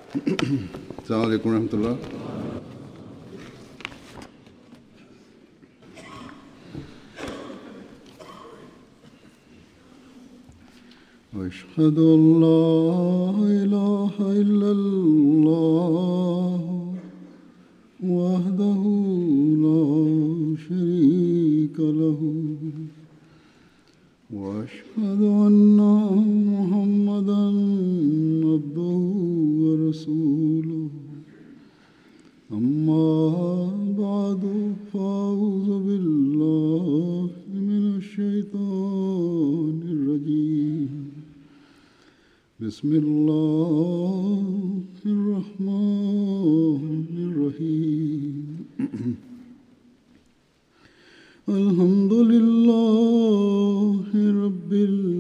अस्सलाम वालेकुम रहमतुल्लाह। أشهد أن لا إله إلا الله وحده لا شريك له وأشهد أن محمدا عبده ورسوله أما بعد فأعوذ بالله من الشيطان الرجيم بسم الله الرحمن الرحيم الحمد لله رب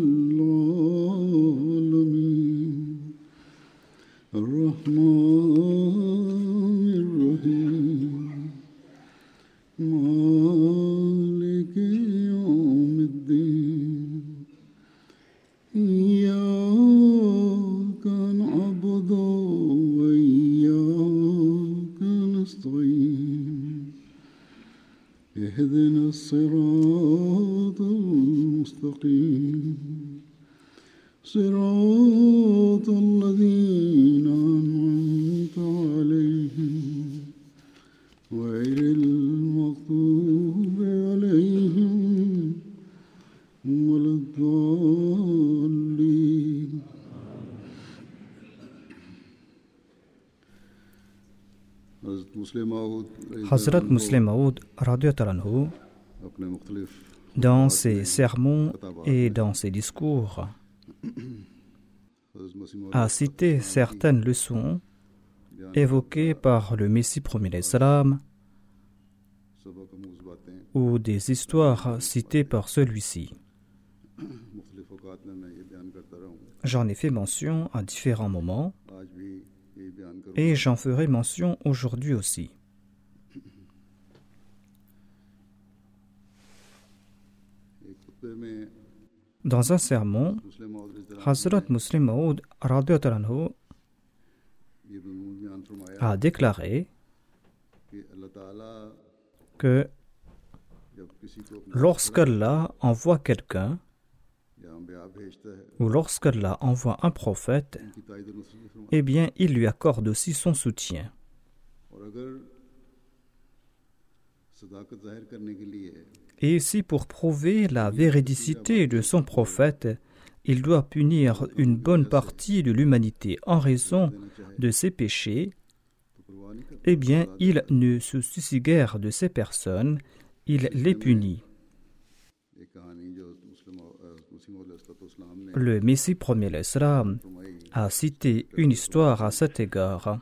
العالمين الرحمن الرحيم مالك يوم الدين إياك نعبد وإياك نستعين اهدنا الصراط المستقيم صراط الذين أنعمت عليهم غير المغضوب عليهم ولا الضالين. Hazrat Muslim Maud radhiyallahu anhu, dans ses sermons et dans ses discours, a cité certaines leçons évoquées par le Messie premier l'Islam ou des histoires citées par celui-ci. J'en ai fait mention à différents moments et j'en ferai mention aujourd'hui aussi. Dans un sermon, Hazrat Muslim Maud radhiyallahu anhu a déclaré que lorsqu'Allah envoie quelqu'un ou lorsqu'Allah envoie un prophète, eh bien, il lui accorde aussi son soutien. Et si pour prouver la véridicité de son prophète, il doit punir une bonne partie de l'humanité en raison de ses péchés, eh bien, il ne se soucie guère de ces personnes, il les punit. Le Messie premier l'Islam a cité une histoire à cet égard.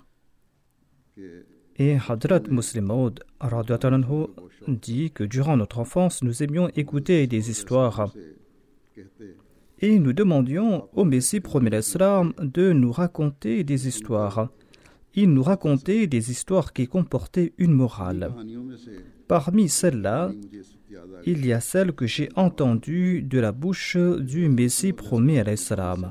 Et Hadrat Muslim Maud radhiyallahu anhu dit que durant notre enfance, nous aimions écouter des histoires. Et nous demandions au Messie premier l'Islam de nous raconter des histoires. Il nous racontait des histoires qui comportaient une morale. Parmi celles-là, il y a celle que j'ai entendue de la bouche du Messie premier l'Islam.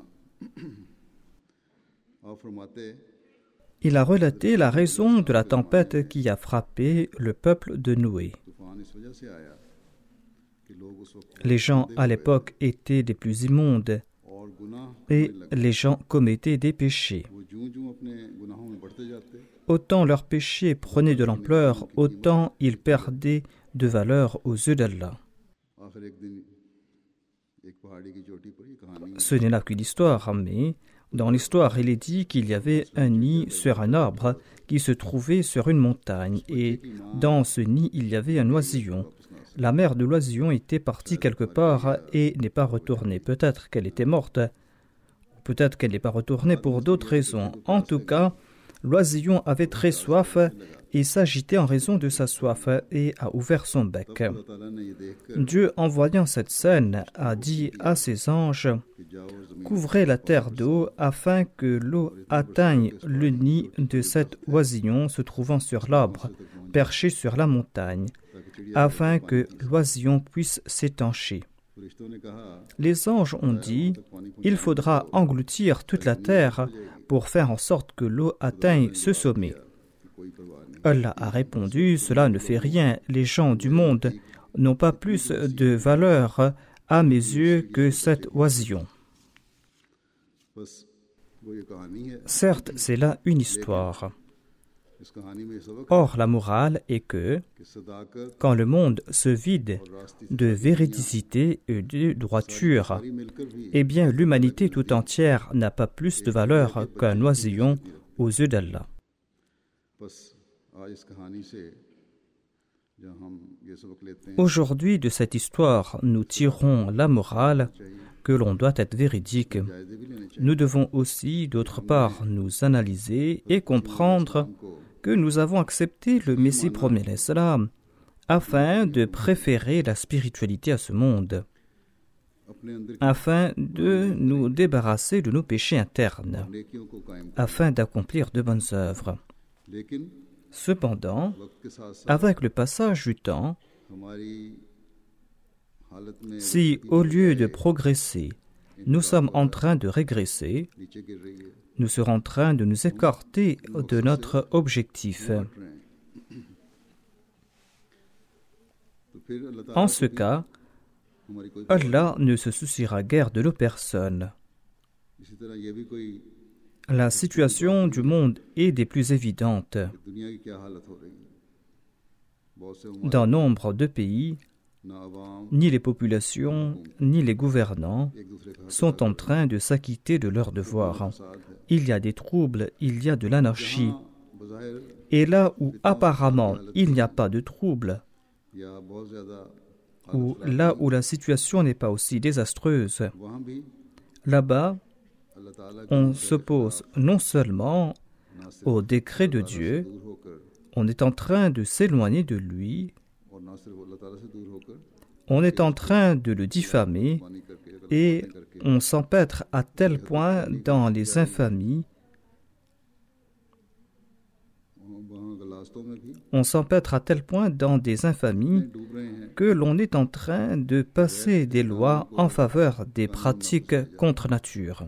Il a relaté la raison de la tempête qui a frappé le peuple de Noé. Les gens à l'époque étaient des plus immondes et les gens commettaient des péchés. Autant leurs péchés prenaient de l'ampleur, autant ils perdaient de valeur aux yeux d'Allah. Ce n'est là qu'une histoire, mais dans l'histoire, il est dit qu'il y avait un nid sur un arbre qui se trouvait sur une montagne, et dans ce nid, il y avait un oisillon. La mère de l'oisillon était partie quelque part et n'est pas retournée. Peut-être qu'elle était morte, ou peut-être qu'elle n'est pas retournée pour d'autres raisons. En tout cas, l'oisillon avait très soif et s'agitait en raison de sa soif et a ouvert son bec. Dieu, en voyant cette scène, a dit à ses anges « Couvrez la terre d'eau afin que l'eau atteigne le nid de cet oisillon se trouvant sur l'arbre, perché sur la montagne, afin que l'oisillon puisse s'étancher. » Les anges ont dit « Il faudra engloutir toute la terre pour faire en sorte que l'eau atteigne ce sommet. Allah a répondu, cela ne fait rien, les gens du monde n'ont pas plus de valeur à mes yeux que cet oisillon. Certes, c'est là une histoire. Or, la morale est que, quand le monde se vide de véridicité et de droiture, eh bien l'humanité tout entière n'a pas plus de valeur qu'un oisillon aux yeux d'Allah. Aujourd'hui, de cette histoire, nous tirons la morale que l'on doit être véridique. Nous devons aussi, d'autre part, nous analyser et comprendre que nous avons accepté le Messie premier l'Islam afin de préférer la spiritualité à ce monde, afin de nous débarrasser de nos péchés internes, afin d'accomplir de bonnes œuvres. Cependant, avec le passage du temps, si au lieu de progresser, nous sommes en train de régresser, nous serons en train de nous écarter de notre objectif. En ce cas, Allah ne se souciera guère de nos personnes. La situation du monde est des plus évidentes. Dans nombre de pays, ni les populations, ni les gouvernants sont en train de s'acquitter de leurs devoirs. Il y a des troubles, il y a de l'anarchie. Et là où apparemment il n'y a pas de troubles, ou là où la situation n'est pas aussi désastreuse, là-bas, on s'oppose non seulement au décret de Dieu, on est en train de s'éloigner de lui, on est en train de le diffamer et on s'empêtre à tel point dans les infamies, que l'on est en train de passer des lois en faveur des pratiques contre nature.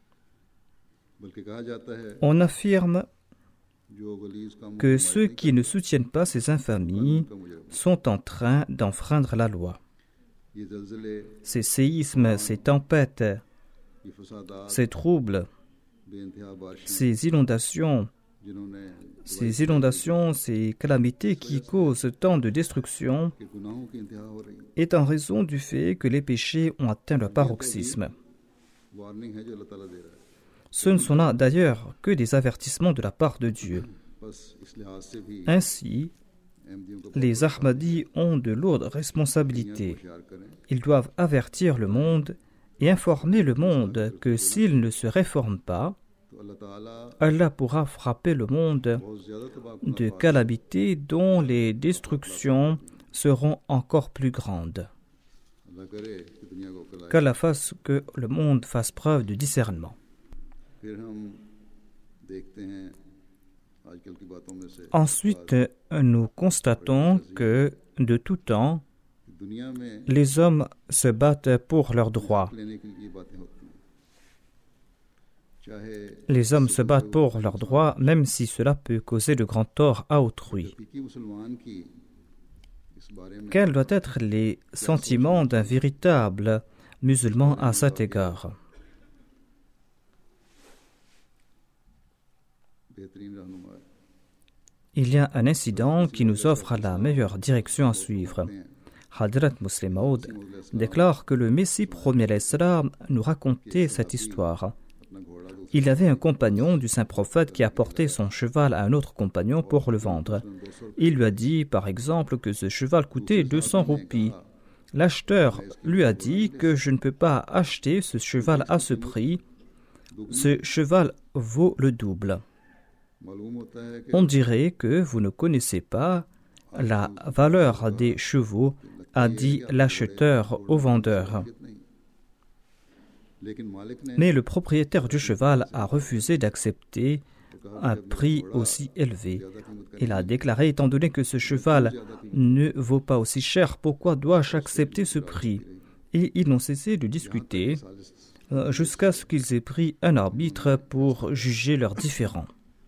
On affirme que ceux qui ne soutiennent pas ces infamies sont en train d'enfreindre la loi. Ces séismes, ces tempêtes, ces troubles, ces inondations, ces calamités qui causent tant de destruction est en raison du fait que les péchés ont atteint leur paroxysme. Ce ne sont là d'ailleurs que des avertissements de la part de Dieu. Ainsi, les Ahmadis ont de lourdes responsabilités. Ils doivent avertir le monde et informer le monde que s'ils ne se réforment pas, Allah pourra frapper le monde de calamités dont les destructions seront encore plus grandes. Qu'Allah fasse que le monde fasse preuve de discernement. Ensuite, nous constatons que, de tout temps, les hommes se battent pour leurs droits. Les hommes se battent pour leurs droits, même si cela peut causer de grands torts à autrui. Quels doivent être les sentiments d'un véritable musulman à cet égard? Il y a un incident qui nous offre la meilleure direction à suivre. Hadrat Muslim Maud déclare que le Messie premier l'Islam nous racontait cette histoire. Il avait un compagnon du saint prophète qui apportait son cheval à un autre compagnon pour le vendre. Il lui a dit, par exemple, que ce cheval coûtait 200 roupies. L'acheteur lui a dit que je ne peux pas acheter ce cheval à ce prix. Ce cheval vaut le double. On dirait que vous ne connaissez pas la valeur des chevaux, a dit l'acheteur au vendeur. Mais le propriétaire du cheval a refusé d'accepter un prix aussi élevé. Il a déclaré, étant donné que ce cheval ne vaut pas aussi cher, pourquoi dois-je accepter ce prix? Et ils n'ont cessé de discuter jusqu'à ce qu'ils aient pris un arbitre pour juger leurs différends.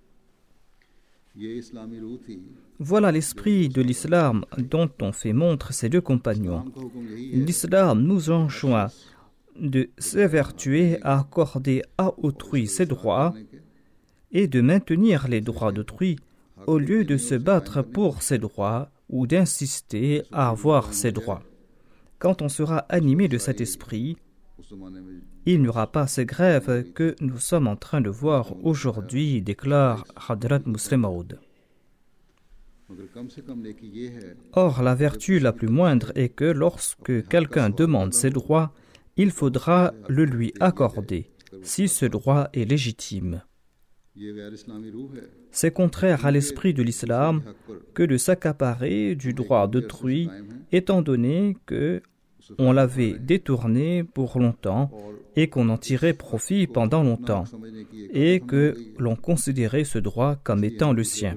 Voilà l'esprit de l'islam dont ont fait montre ces deux compagnons. L'islam nous enjoint de s'évertuer à accorder à autrui ses droits et de maintenir les droits d'autrui au lieu de se battre pour ses droits ou d'insister à avoir ses droits. Quand on sera animé de cet esprit, il n'y aura pas ces grèves que nous sommes en train de voir aujourd'hui, déclare Hadrat Muslim Maud. Or, la vertu la plus moindre est que lorsque quelqu'un demande ses droits, il faudra le lui accorder, si ce droit est légitime. C'est contraire à l'esprit de l'islam que de s'accaparer du droit d'autrui, étant donné que on l'avait détourné pour longtemps et qu'on en tirait profit pendant longtemps, et que l'on considérait ce droit comme étant le sien.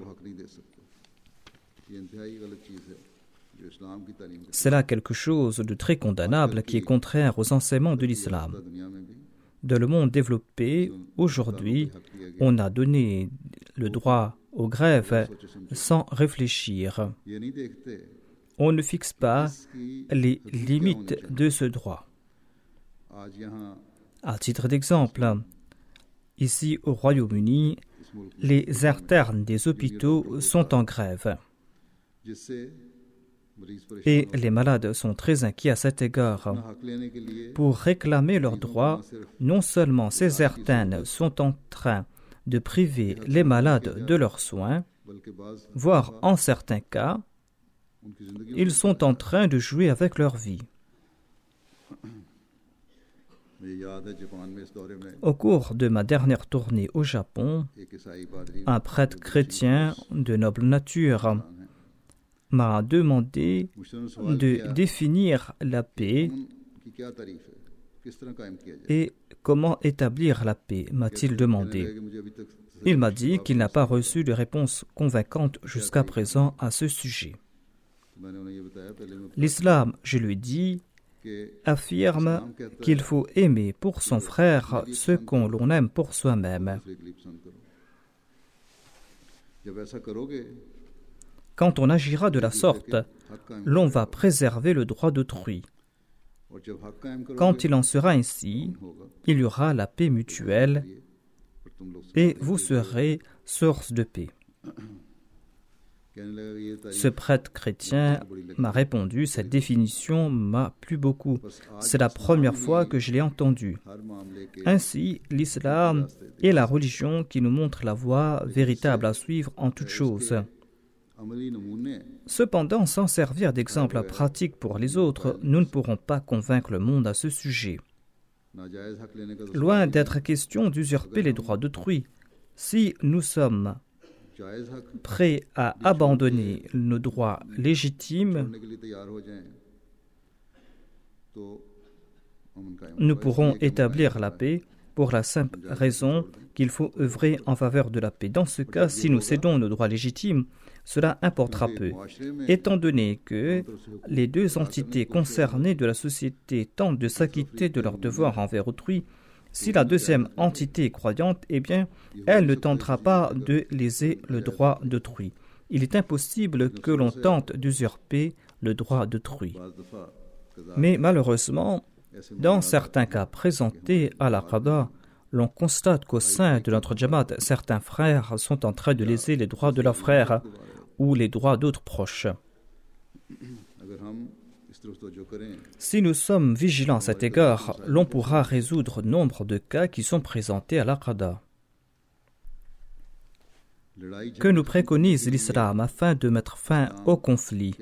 C'est là quelque chose de très condamnable qui est contraire aux enseignements de l'islam. Dans le monde développé, aujourd'hui, on a donné le droit aux grèves sans réfléchir. On ne fixe pas les limites de ce droit. À titre d'exemple, ici au Royaume-Uni, les internes des hôpitaux sont en grève. Et les malades sont très inquiets à cet égard. Pour réclamer leurs droits, non seulement ces internes sont en train de priver les malades de leurs soins, voire en certains cas, ils sont en train de jouer avec leur vie. Au cours de ma dernière tournée au Japon, un prêtre chrétien de noble nature m'a demandé de définir la paix et comment établir la paix, m'a-t-il demandé. Il m'a dit qu'il n'a pas reçu de réponse convaincante jusqu'à présent à ce sujet. L'islam, je lui dis, affirme qu'il faut aimer pour son frère ce qu'on l'on aime pour soi-même. Quand on agira de la sorte, l'on va préserver le droit d'autrui. Quand il en sera ainsi, il y aura la paix mutuelle et vous serez source de paix. Ce prêtre chrétien m'a répondu, cette définition m'a plu beaucoup. C'est la première fois que je l'ai entendue. Ainsi, l'islam est la religion qui nous montre la voie véritable à suivre en toutes choses. Cependant, sans servir d'exemple pratique pour les autres, nous ne pourrons pas convaincre le monde à ce sujet. Loin d'être question d'usurper les droits d'autrui, si nous sommes prêts à abandonner nos droits légitimes, nous pourrons établir la paix pour la simple raison qu'il faut œuvrer en faveur de la paix. Dans ce cas, si nous cédons nos droits légitimes, cela importera peu, étant donné que les deux entités concernées de la société tentent de s'acquitter de leurs devoirs envers autrui. Si la deuxième entité est croyante, eh bien, elle ne tentera pas de léser le droit d'autrui. Il est impossible que l'on tente d'usurper le droit d'autrui. Mais malheureusement, dans certains cas présentés à la Qada, l'on constate qu'au sein de notre Jamaat, certains frères sont en train de léser les droits de leurs frères ou les droits d'autres proches. Si nous sommes vigilants à cet égard, l'on pourra résoudre nombre de cas qui sont présentés à la Qada. Que nous préconise l'islam afin de mettre fin au conflit?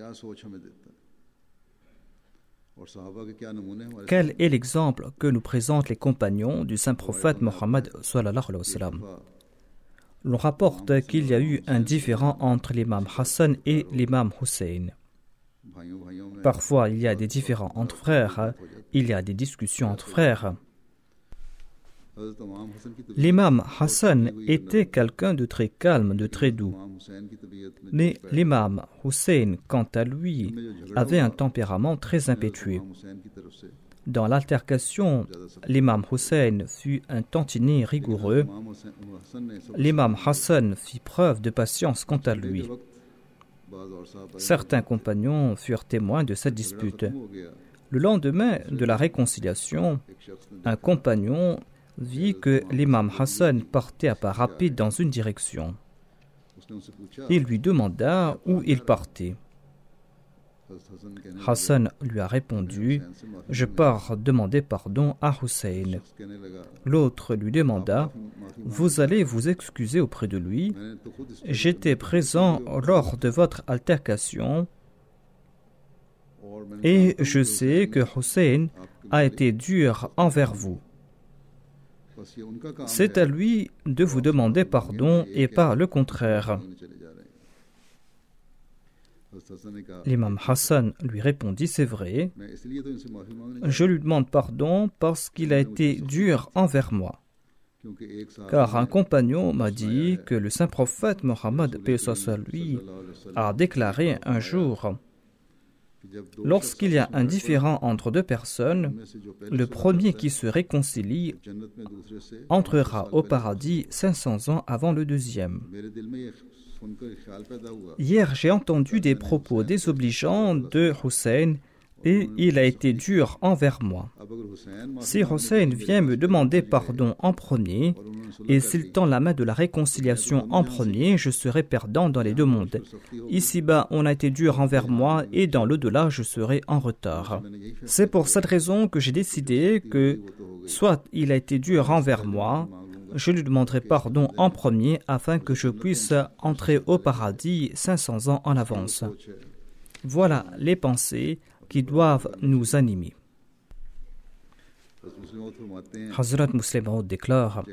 Quel est l'exemple que nous présentent les compagnons du saint prophète Mohammed sallallahu alayhi wa sallam? L'on rapporte qu'il y a eu un différend entre l'imam Hassan et l'imam Hussein. Parfois, il y a des différends entre frères, il y a des discussions entre frères. L'imam Hassan était quelqu'un de très calme, de très doux. Mais l'imam Hussein, quant à lui, avait un tempérament très impétueux. Dans l'altercation, l'imam Hussein fut un tantinet rigoureux. L'imam Hassan fit preuve de patience quant à lui. Certains compagnons furent témoins de cette dispute. Le lendemain de la réconciliation, un compagnon vit que l'imam Hassan partait à pas rapide dans une direction. Il lui demanda où il partait. Hassan lui a répondu « Je pars demander pardon à Hussein ». L'autre lui demanda « Vous allez vous excuser auprès de lui ? J'étais présent lors de votre altercation et je sais que Hussein a été dur envers vous. C'est à lui de vous demander pardon et pas le contraire. » L'imam Hassan lui répondit « C'est vrai, je lui demande pardon parce qu'il a été dur envers moi. Car un compagnon m'a dit que le saint prophète Mohammed, paix soit lui, a déclaré un jour: lorsqu'il y a un différend entre deux personnes, le premier qui se réconcilie entrera au paradis 500 ans avant le deuxième. Hier, j'ai entendu des propos désobligeants de Hussein et il a été dur envers moi. Si Hussein vient me demander pardon en premier et s'il tend la main de la réconciliation en premier, je serai perdant dans les deux mondes. Ici-bas, on a été dur envers moi et dans l'au-delà, je serai en retard. C'est pour cette raison que j'ai décidé que soit il a été dur envers moi, je lui demanderai pardon en premier afin que je puisse entrer au paradis 500 ans en avance. Voilà les pensées qui doivent nous animer. Hazrat Muslim Maud déclare: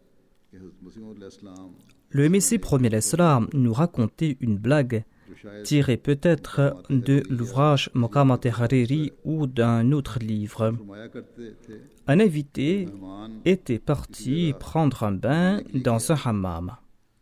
le Messie premier l'Islam nous racontait une blague tirée peut-être de l'ouvrage Maqamat Hariri ou d'un autre livre. Un invité était parti prendre un bain dans un hammam.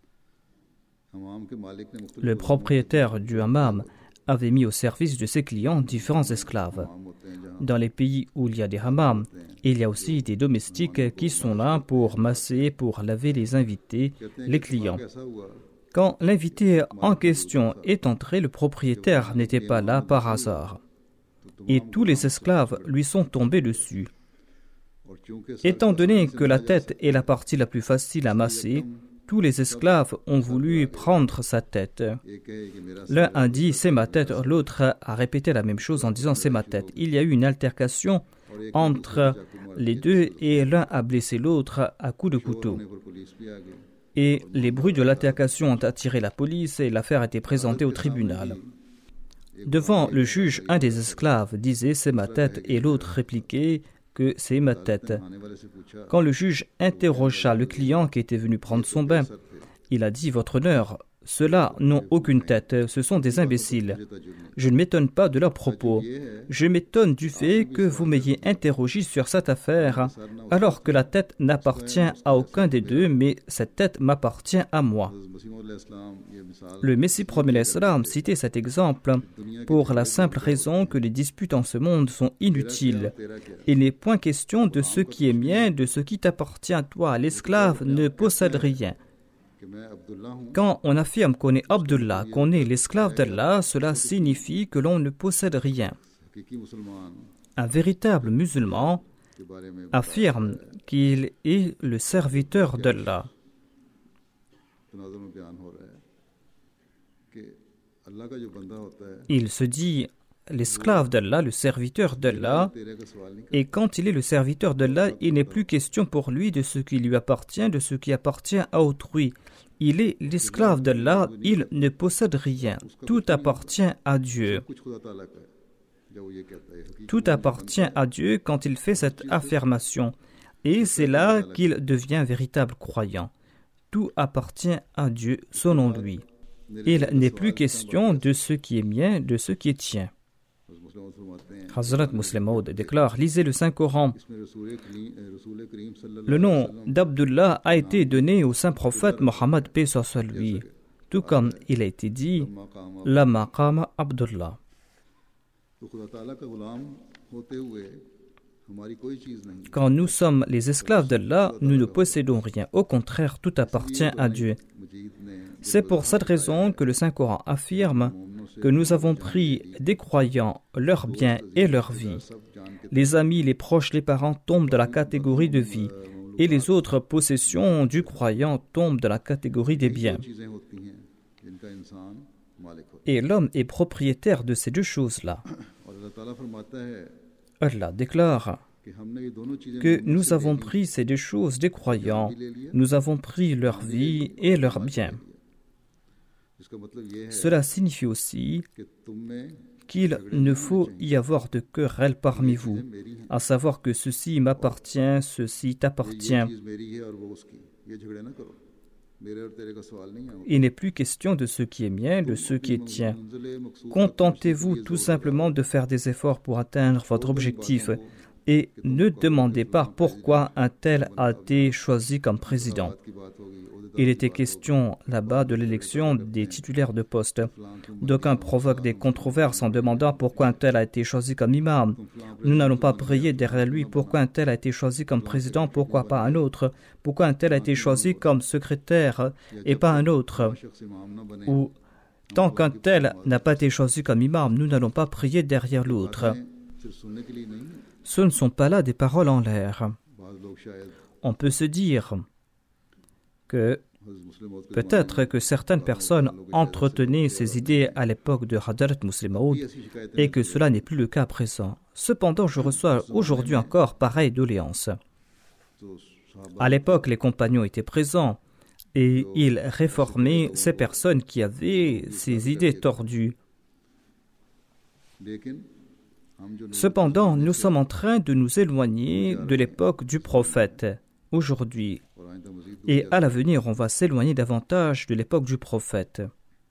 Le propriétaire du hammam avait mis au service de ses clients différents esclaves. Dans les pays où il y a des hammams, il y a aussi des domestiques qui sont là pour masser, pour laver les invités, les clients. Quand l'invité en question est entré, le propriétaire n'était pas là par hasard. Et tous les esclaves lui sont tombés dessus. Étant donné que la tête est la partie la plus facile à masser, tous les esclaves ont voulu prendre sa tête. L'un a dit « c'est ma tête », l'autre a répété la même chose en disant « c'est ma tête ». Il y a eu une altercation entre les deux et l'un a blessé l'autre à coups de couteau. Et les bruits de l'altercation ont attiré la police et l'affaire a été présentée au tribunal. Devant le juge, un des esclaves disait « c'est ma tête » et l'autre répliquait que c'est ma tête. Quand le juge interrogea le client qui était venu prendre son bain, il a dit « Votre honneur, ceux-là n'ont aucune tête, ce sont des imbéciles. Je ne m'étonne pas de leurs propos. Je m'étonne du fait que vous m'ayez interrogé sur cette affaire, alors que la tête n'appartient à aucun des deux, mais cette tête m'appartient à moi. » Le Messie premier l'Islam citait cet exemple pour la simple raison que les disputes en ce monde sont inutiles. Il n'est point question de ce qui est mien, de ce qui t'appartient à toi. L'esclave ne possède rien. Quand on affirme qu'on est Abdullah, qu'on est l'esclave d'Allah, cela signifie que l'on ne possède rien. Un véritable musulman affirme qu'il est le serviteur d'Allah. Il se dit l'esclave d'Allah, le serviteur d'Allah, et quand il est le serviteur d'Allah, il n'est plus question pour lui de ce qui lui appartient, de ce qui appartient à autrui. Il est l'esclave d'Allah, il ne possède rien. Tout appartient à Dieu. Tout appartient à Dieu quand il fait cette affirmation. Et c'est là qu'il devient véritable croyant. Tout appartient à Dieu selon lui. Il n'est plus question de ce qui est mien, de ce qui est tien. Hazrat Muslim Maud déclare: lisez le Saint-Coran. Le nom d'Abdullah a été donné au saint prophète Mohammed, paix soit lui, tout comme il a été dit la maqam Abdullah. Quand nous sommes les esclaves d'Allah, nous ne possédons rien. Au contraire, tout appartient à Dieu. C'est pour cette raison que le Saint-Coran affirme que nous avons pris des croyants leurs biens et leur vie. Les amis, les proches, les parents tombent dans la catégorie de vie et les autres possessions du croyant tombent dans la catégorie des biens. Et l'homme est propriétaire de ces deux choses-là. Allah déclare que nous avons pris ces deux choses des croyants, nous avons pris leur vie et leurs biens. Cela signifie aussi qu'il ne faut y avoir de querelle parmi vous, à savoir que ceci m'appartient, ceci t'appartient. Il n'est plus question de ce qui est mien, de ce qui est tien. Contentez-vous tout simplement de faire des efforts pour atteindre votre objectif et ne demandez pas pourquoi un tel a été choisi comme président. Il était question là-bas de l'élection des titulaires de poste. D'aucuns provoquent des controverses en demandant pourquoi un tel a été choisi comme imam. Nous n'allons pas prier derrière lui pourquoi un tel a été choisi comme président, pourquoi pas un autre, pourquoi un tel a été choisi comme secrétaire et pas un autre. Ou tant qu'un tel n'a pas été choisi comme imam, nous n'allons pas prier derrière l'autre. Ce ne sont pas là des paroles en l'air. On peut se dire que peut-être que certaines personnes entretenaient ces idées à l'époque de Hadrat Muslim Maud et que cela n'est plus le cas à présent. Cependant, je reçois aujourd'hui encore pareille doléance. À l'époque, les compagnons étaient présents et ils réformaient ces personnes qui avaient ces idées tordues. Cependant, nous sommes en train de nous éloigner de l'époque du prophète aujourd'hui. Et à l'avenir, on va s'éloigner davantage de l'époque du prophète.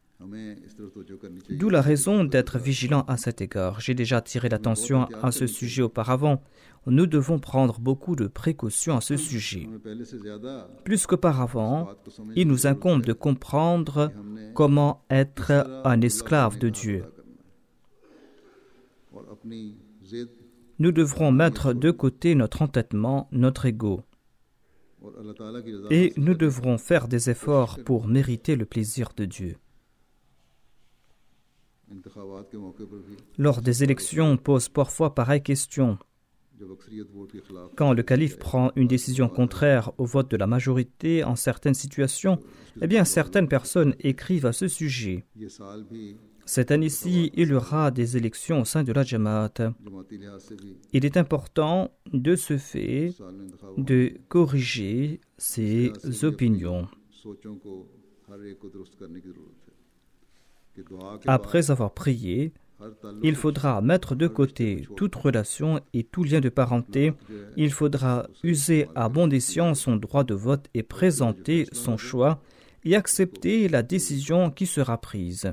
D'où la raison d'être vigilant à cet égard. J'ai déjà attiré l'attention à ce sujet auparavant. Nous devons prendre beaucoup de précautions à ce sujet. Plus qu'auparavant, il nous incombe de comprendre comment être un esclave de Dieu. Nous devrons mettre de côté notre entêtement, notre ego. Et nous devrons faire des efforts pour mériter le plaisir de Dieu. Lors des élections, on pose parfois pareille question. Quand le calife prend une décision contraire au vote de la majorité en certaines situations, eh bien certaines personnes écrivent à ce sujet. Cette année-ci, il y aura des élections au sein de la Jamaat. Il est important de ce fait de corriger ces opinions. Après avoir prié, il faudra mettre de côté toute relation et tout lien de parenté. Il faudra user à bon escient son droit de vote et présenter son choix et accepter la décision qui sera prise.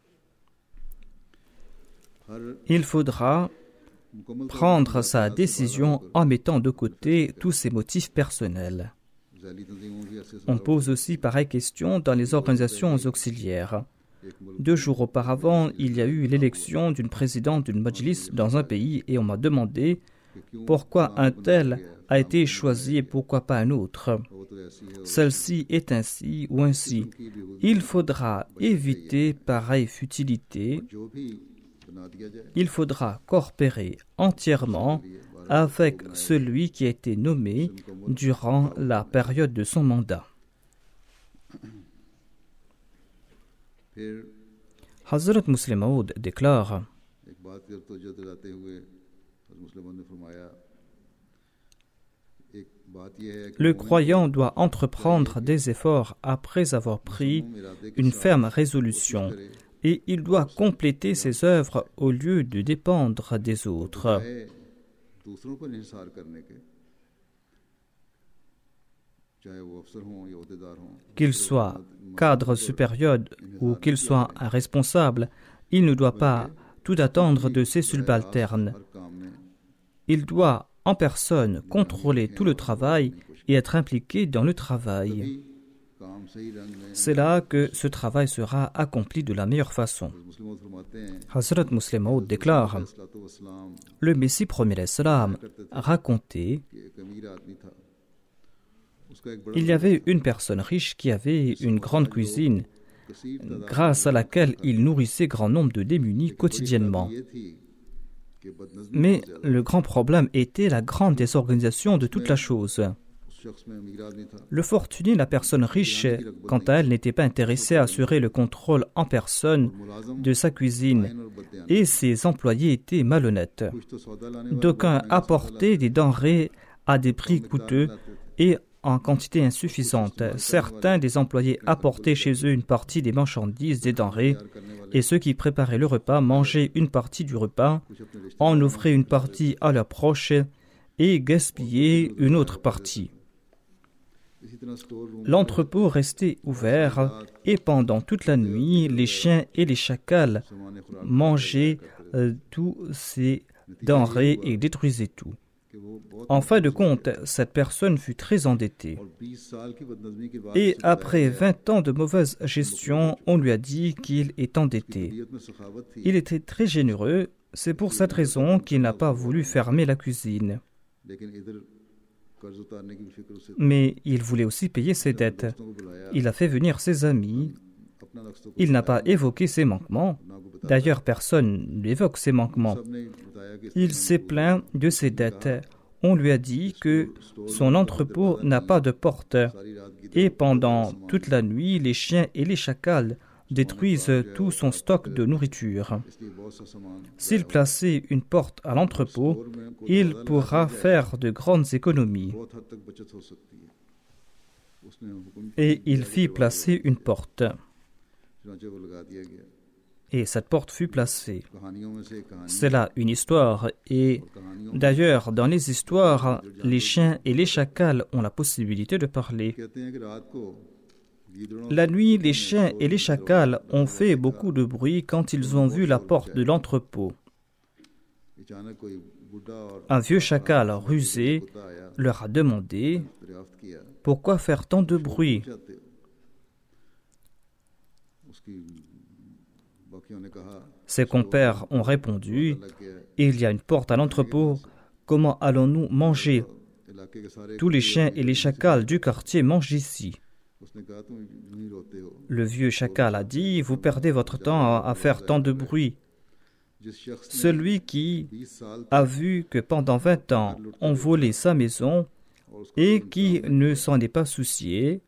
Il faudra prendre sa décision en mettant de côté tous ses motifs personnels. On pose aussi pareille question dans les organisations auxiliaires. 2 jours auparavant, il y a eu l'élection d'une présidente d'une majlis dans un pays et on m'a demandé pourquoi un tel a été choisi et pourquoi pas un autre. Celle-ci est ainsi ou ainsi. Il faudra éviter pareille futilité. Il faudra coopérer entièrement avec celui qui a été nommé durant la période de son mandat. Hazrat Muslim Maud déclare: le croyant doit entreprendre des efforts après avoir pris une ferme résolution et il doit compléter ses œuvres au lieu de dépendre des autres. Qu'il soit cadre supérieur ou qu'il soit un responsable, il ne doit pas tout attendre de ses subalternes. Il doit en personne contrôler tout le travail et être impliqué dans le travail. C'est là que ce travail sera accompli de la meilleure façon. Hazrat Muslim Maud déclare: le Messie premier salam racontait il y avait une personne riche qui avait une grande cuisine, grâce à laquelle il nourrissait grand nombre de démunis quotidiennement. Mais le grand problème était la grande désorganisation de toute la chose. Le fortuné, la personne riche, quant à elle, n'était pas intéressée à assurer le contrôle en personne de sa cuisine, et ses employés étaient malhonnêtes. D'aucuns apportaient des denrées à des prix coûteux et en quantité insuffisante. Certains des employés apportaient chez eux une partie des marchandises, des denrées, et ceux qui préparaient le repas mangeaient une partie du repas, en offraient une partie à leurs proches et gaspillaient une autre partie. L'entrepôt restait ouvert et pendant toute la nuit, les chiens et les chacals mangeaient tous ces denrées et détruisaient tout. En fin de compte, cette personne fut très endettée. Et après 20 ans de mauvaise gestion, on lui a dit qu'il est endetté. Il était très généreux, c'est pour cette raison qu'il n'a pas voulu fermer la cuisine. Mais il voulait aussi payer ses dettes. Il a fait venir ses amis. Il n'a pas évoqué ses manquements. D'ailleurs, personne n'évoque ses manquements. Il s'est plaint de ses dettes. On lui a dit que son entrepôt n'a pas de porte. Et pendant toute la nuit, les chiens et les chacals détruisent tout son stock de nourriture. S'il plaçait une porte à l'entrepôt, il pourra faire de grandes économies. Et il fit placer une porte. Et cette porte fut placée. C'est là une histoire. Et d'ailleurs, dans les histoires, les chiens et les chacals ont la possibilité de parler. La nuit, les chiens et les chacals ont fait beaucoup de bruit quand ils ont vu la porte de l'entrepôt. Un vieux chacal rusé leur a demandé « Pourquoi faire tant de bruit ?» Ses compères ont répondu « Il y a une porte à l'entrepôt, comment allons-nous manger? Tous les chiens et les chacals du quartier mangent ici. » Le vieux chacal a dit « Vous perdez votre temps à faire tant de bruit. » Celui qui a vu que pendant 20 ans, on volait sa maison et qui ne s'en est pas soucié,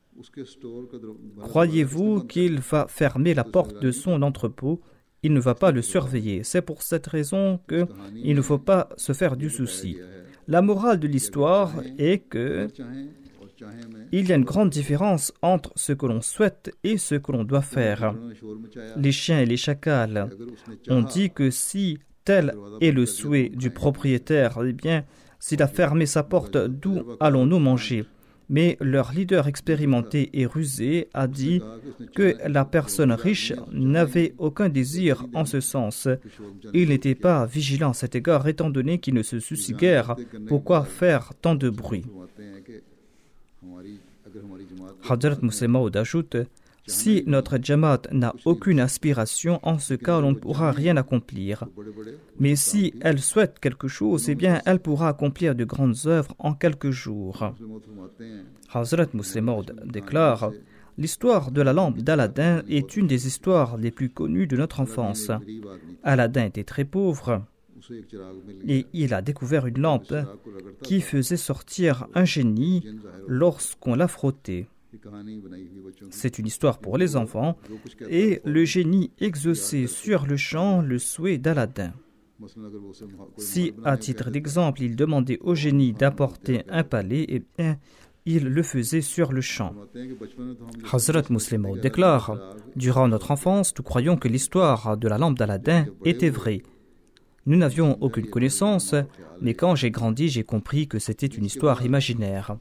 croyez-vous qu'il va fermer la porte de son entrepôt? Il ne va pas le surveiller. C'est pour cette raison qu'il ne faut pas se faire du souci. La morale de l'histoire est que il y a une grande différence entre ce que l'on souhaite et ce que l'on doit faire. Les chiens et les chacals ont dit que si tel est le souhait du propriétaire, eh bien, s'il a fermé sa porte, d'où allons-nous manger? Mais leur leader expérimenté et rusé a dit que la personne riche n'avait aucun désir en ce sens. Il n'était pas vigilant à cet égard, étant donné qu'il ne se soucie guère. Pourquoi faire tant de bruit? Hazrat Muslim Maud ajoute: si notre Jamaat n'a aucune aspiration, en ce cas, on ne pourra rien accomplir. Mais si elle souhaite quelque chose, eh bien, elle pourra accomplir de grandes œuvres en quelques jours. Hazrat Muslim Maud déclare: l'histoire de la lampe d'Aladin est une des histoires les plus connues de notre enfance. Aladin était très pauvre et il a découvert une lampe qui faisait sortir un génie lorsqu'on la frottait. C'est une histoire pour les enfants et le génie exauçait sur le champ le souhait d'Aladin. Si, à titre d'exemple, il demandait au génie d'apporter un palais, eh bien, il le faisait sur le champ. Hazrat Muslim Maud déclare: durant notre enfance, nous croyions que l'histoire de la lampe d'Aladin était vraie. Nous n'avions aucune connaissance, mais quand j'ai grandi, j'ai compris que c'était une histoire imaginaire.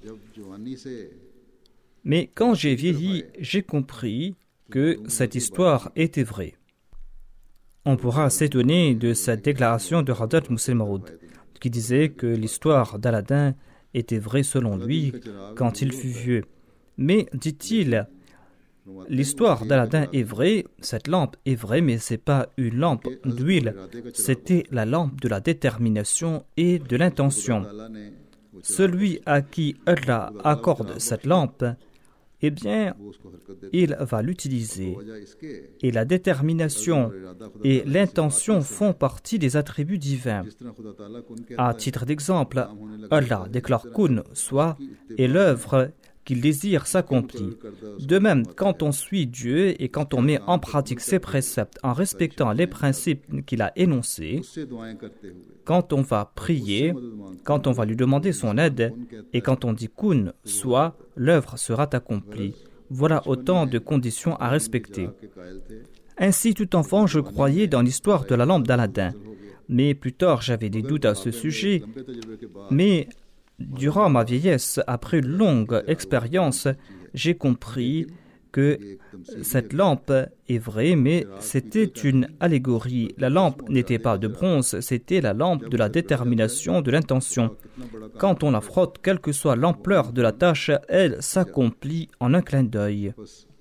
Mais quand j'ai vieilli, j'ai compris que cette histoire était vraie. On pourra s'étonner de cette déclaration de Hazrat Muslim Maud, qui disait que l'histoire d'Aladin était vraie selon lui quand il fut vieux. Mais, dit-il, l'histoire d'Aladin est vraie, cette lampe est vraie, mais ce n'est pas une lampe d'huile, c'était la lampe de la détermination et de l'intention. Celui à qui Allah accorde cette lampe, eh bien, il va l'utiliser. Et la détermination et l'intention font partie des attributs divins. À titre d'exemple, Allah déclare Kun, soit, et l'œuvre qu'il désire s'accomplit. De même, quand on suit Dieu et quand on met en pratique ses préceptes en respectant les principes qu'il a énoncés, quand on va prier, quand on va lui demander son aide, et quand on dit Kun, soit, l'œuvre sera accomplie. Voilà autant de conditions à respecter. Ainsi, tout enfant, je croyais dans l'histoire de la lampe d'Aladin. Mais plus tard, j'avais des doutes à ce sujet. Mais durant ma vieillesse, après une longue expérience, j'ai compris que cette lampe est vraie, mais c'était une allégorie. La lampe n'était pas de bronze, c'était la lampe de la détermination, de l'intention. Quand on la frotte, quelle que soit l'ampleur de la tâche, elle s'accomplit en un clin d'œil.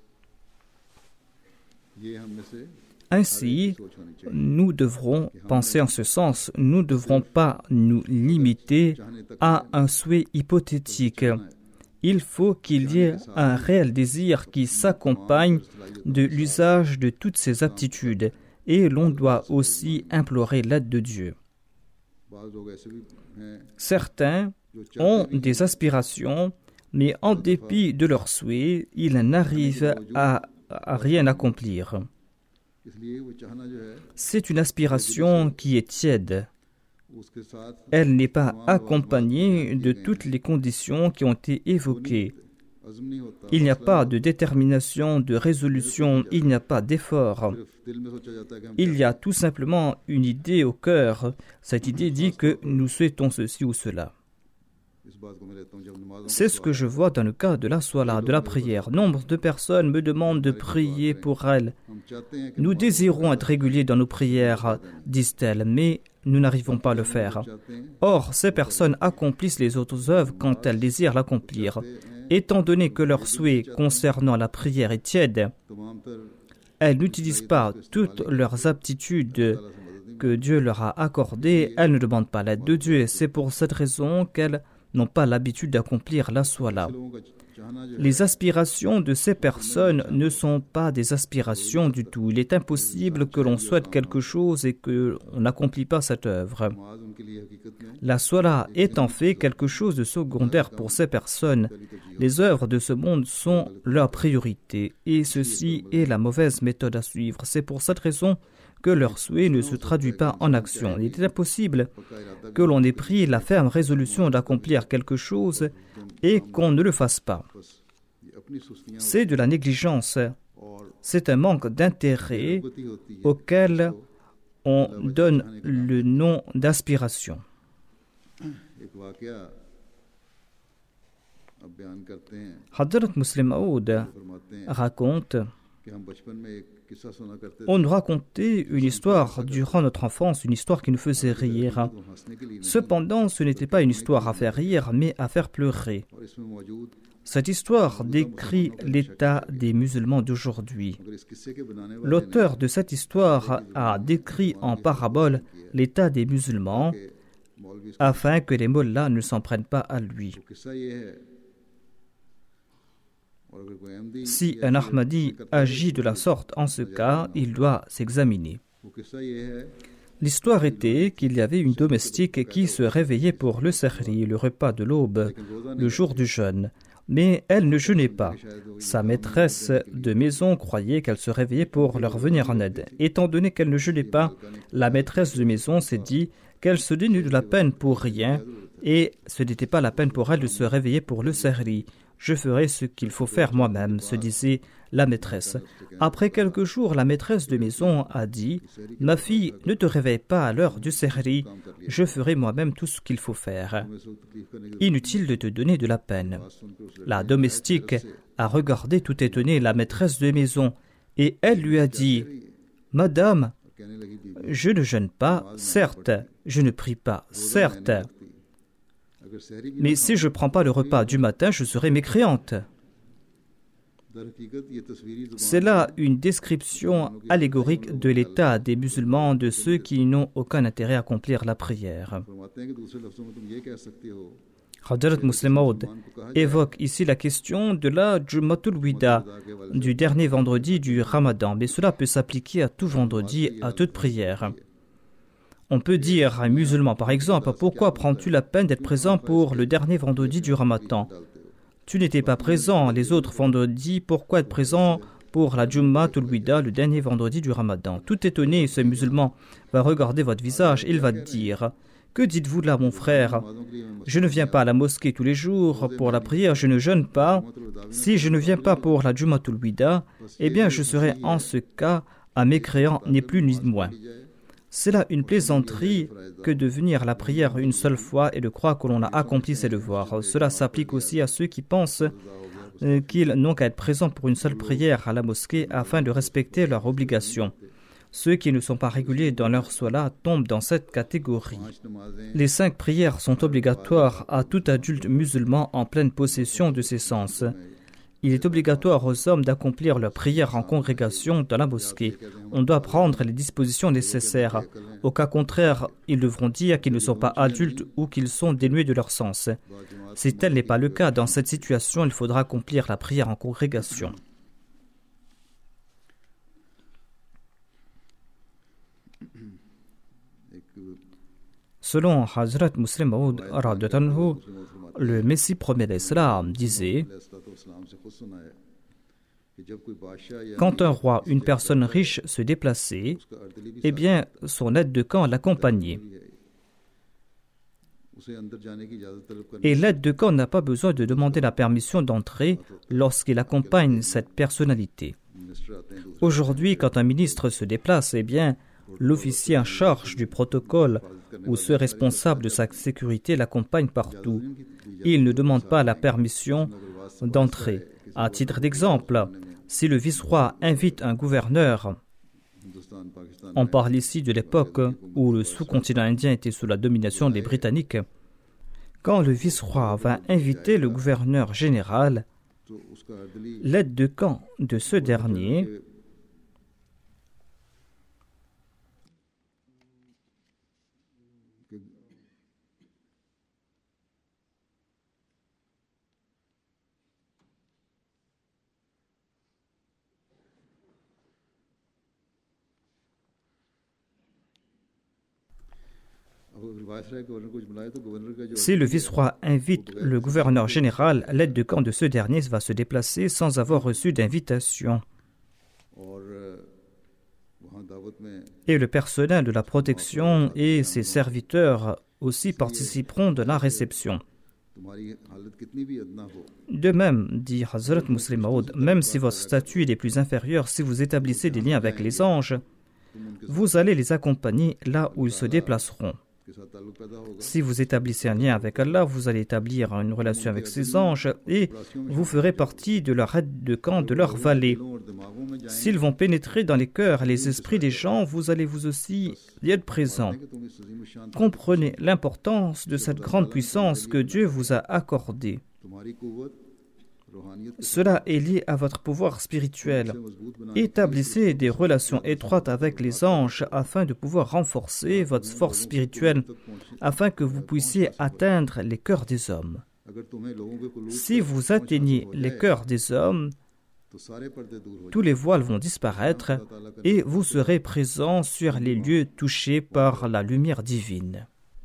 Ainsi, nous devrons penser en ce sens. Nous ne devrons pas nous limiter à un souhait hypothétique. Il faut qu'il y ait un réel désir qui s'accompagne de l'usage de toutes ces aptitudes. Et l'on doit aussi implorer l'aide de Dieu. Certains ont des aspirations, mais en dépit de leurs souhaits, ils n'arrivent à rien accomplir. C'est une aspiration qui est tiède. Elle n'est pas accompagnée de toutes les conditions qui ont été évoquées. Il n'y a pas de détermination, de résolution, il n'y a pas d'effort. Il y a tout simplement une idée au cœur. Cette idée dit que nous souhaitons ceci ou cela. C'est ce que je vois dans le cas de la Salat, de la prière. Nombre de personnes me demandent de prier pour elles. Nous désirons être réguliers dans nos prières, disent-elles, mais nous n'arrivons pas à le faire. Or, ces personnes accomplissent les autres œuvres quand elles désirent l'accomplir. Étant donné que leur souhait concernant la prière est tiède, elles n'utilisent pas toutes leurs aptitudes que Dieu leur a accordées, elles ne demandent pas l'aide de Dieu, et c'est pour cette raison qu'elles n'ont pas l'habitude d'accomplir la Salat. Les aspirations de ces personnes ne sont pas des aspirations du tout. Il est impossible que l'on souhaite quelque chose et qu'on n'accomplit pas cette œuvre. La Salat est en fait quelque chose de secondaire pour ces personnes. Les œuvres de ce monde sont leur priorité et ceci est la mauvaise méthode à suivre. C'est pour cette raison que leur souhait ne se traduit pas en action. Il est impossible que l'on ait pris la ferme résolution d'accomplir quelque chose et qu'on ne le fasse pas. C'est de la négligence. C'est un manque d'intérêt auquel on donne le nom d'aspiration. Hadrat Muslim Maud raconte: on nous racontait une histoire durant notre enfance, une histoire qui nous faisait rire. Cependant, ce n'était pas une histoire à faire rire, mais à faire pleurer. Cette histoire décrit l'état des musulmans d'aujourd'hui. L'auteur de cette histoire a décrit en parabole l'état des musulmans afin que les mollahs ne s'en prennent pas à lui. Si un Ahmadi agit de la sorte en ce cas, il doit s'examiner. L'histoire était qu'il y avait une domestique qui se réveillait pour le sahri, le repas de l'aube, le jour du jeûne. Mais elle ne jeûnait pas. Sa maîtresse de maison croyait qu'elle se réveillait pour leur venir en aide. Étant donné qu'elle ne jeûnait pas, la maîtresse de maison s'est dit qu'elle se donnait de la peine pour rien et ce n'était pas la peine pour elle de se réveiller pour le sahri. Je ferai ce qu'il faut faire moi-même, se disait la maîtresse. Après quelques jours, la maîtresse de maison a dit: « Ma fille, ne te réveille pas à l'heure du sahri, je ferai moi-même tout ce qu'il faut faire. Inutile de te donner de la peine. » La domestique a regardé tout étonnée la maîtresse de maison et elle lui a dit: « Madame, je ne jeûne pas, certes, je ne prie pas, certes. Mais si je ne prends pas le repas du matin, je serai mécréante. » C'est là une description allégorique de l'état des musulmans, de ceux qui n'ont aucun intérêt à accomplir la prière. Hadrat Muslim Maud évoque ici la question de la Jum'atul Wida, du dernier vendredi du Ramadan, mais cela peut s'appliquer à tout vendredi, à toute prière. On peut dire à un musulman, par exemple, pourquoi prends-tu la peine d'être présent pour le dernier vendredi du Ramadan? Tu n'étais pas présent les autres vendredis, pourquoi être présent pour la Jum'atul Wida, le dernier vendredi du Ramadan? Tout étonné, ce musulman va regarder votre visage, il va dire: que dites-vous là, mon frère? Je ne viens pas à la mosquée tous les jours pour la prière, je ne jeûne pas. Si je ne viens pas pour la Jum'atul Wida, eh bien je serai en ce cas un mécréant, ni plus ni moins. C'est là une plaisanterie que de venir à la prière une seule fois et de croire que l'on a accompli ses devoirs. Cela s'applique aussi à ceux qui pensent qu'ils n'ont qu'à être présents pour une seule prière à la mosquée afin de respecter leurs obligations. Ceux qui ne sont pas réguliers dans leur salat tombent dans cette catégorie. Les 5 prières sont obligatoires à tout adulte musulman en pleine possession de ses sens. Il est obligatoire aux hommes d'accomplir leur prière en congrégation dans la mosquée. On doit prendre les dispositions nécessaires. Au cas contraire, ils devront dire qu'ils ne sont pas adultes ou qu'ils sont dénués de leur sens. Si tel n'est pas le cas, dans cette situation, il faudra accomplir la prière en congrégation. Selon Hazrat Muslim Maud, le Messie premier d'Islam disait: quand un roi, une personne riche se déplaçait, eh bien son aide de camp l'accompagnait. Et l'aide de camp n'a pas besoin de demander la permission d'entrer lorsqu'il accompagne cette personnalité. Aujourd'hui, quand un ministre se déplace, eh bien l'officier en charge du protocole ou ceux responsables de sa sécurité l'accompagnent partout. Il ne demande pas la permission d'entrer. À titre d'exemple, si le vice-roi invite un gouverneur, on parle ici de l'époque où le sous-continent indien était sous la domination des Britanniques, quand le vice-roi va inviter le gouverneur général, l'aide de camp de ce dernier si le vice-roi invite le gouverneur général, l'aide de camp de ce dernier va se déplacer sans avoir reçu d'invitation. Et le personnel de la protection et ses serviteurs aussi participeront de la réception. De même, dit Hazrat Muslim Maud, même si votre statut est des plus inférieurs, si vous établissez des liens avec les anges, vous allez les accompagner là où ils se déplaceront. Si vous établissez un lien avec Allah, vous allez établir une relation avec ces anges et vous ferez partie de leur aide de camp, de leur vallée. S'ils vont pénétrer dans les cœurs et les esprits des gens, vous allez vous aussi y être présent. Comprenez l'importance de cette grande puissance que Dieu vous a accordée. Cela est lié à votre pouvoir spirituel. Établissez des relations étroites avec les anges afin de pouvoir renforcer votre force spirituelle, afin que vous puissiez atteindre les cœurs des hommes. Si vous atteignez les cœurs des hommes, tous les voiles vont disparaître et vous serez présent sur les lieux touchés par la lumière divine.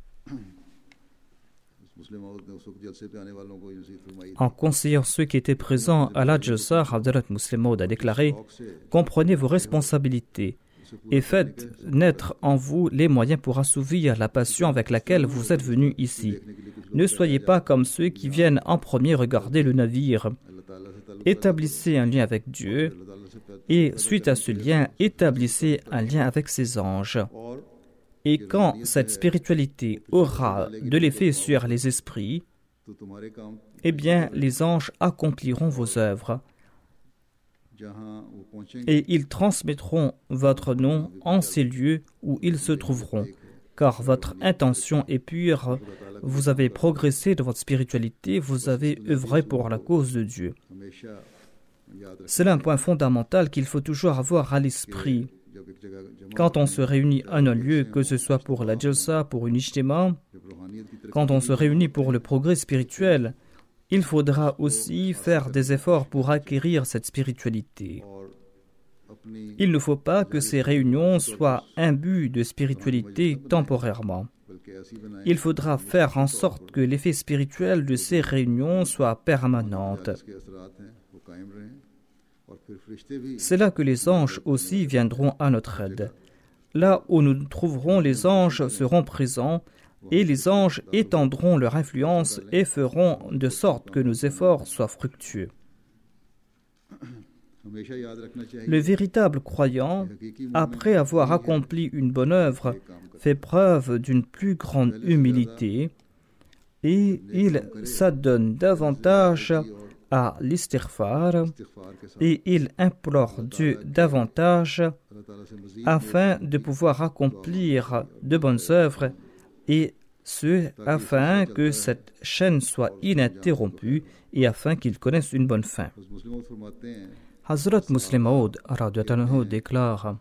En conseillant ceux qui étaient présents à la Jalsa, Hazrat Muslim Maud a déclaré: comprenez vos responsabilités et faites naître en vous les moyens pour assouvir la passion avec laquelle vous êtes venus ici. Ne soyez pas comme ceux qui viennent en premier regarder le navire. Établissez un lien avec Dieu et suite à ce lien, établissez un lien avec ses anges. Et quand cette spiritualité aura de l'effet sur les esprits, eh bien, les anges accompliront vos œuvres et ils transmettront votre nom en ces lieux où ils se trouveront, car votre intention est pure, vous avez progressé dans votre spiritualité, vous avez œuvré pour la cause de Dieu. C'est là un point fondamental qu'il faut toujours avoir à l'esprit. Quand on se réunit à un lieu, que ce soit pour la jalsa, pour une ijtima, quand on se réunit pour le progrès spirituel, il faudra aussi faire des efforts pour acquérir cette spiritualité. Il ne faut pas que ces réunions soient imbues de spiritualité temporairement. Il faudra faire en sorte que l'effet spirituel de ces réunions soit permanent. C'est là que les anges aussi viendront à notre aide. Là où nous nous trouverons, les anges seront présents et les anges étendront leur influence et feront de sorte que nos efforts soient fructueux. Le véritable croyant, après avoir accompli une bonne œuvre, fait preuve d'une plus grande humilité et il s'adonne davantage à l'istighfar et il implore Dieu davantage afin de pouvoir accomplir de bonnes œuvres et ce afin que cette chaîne soit ininterrompue et afin qu'il connaisse une bonne fin. Hazrat Muslim Maud déclare: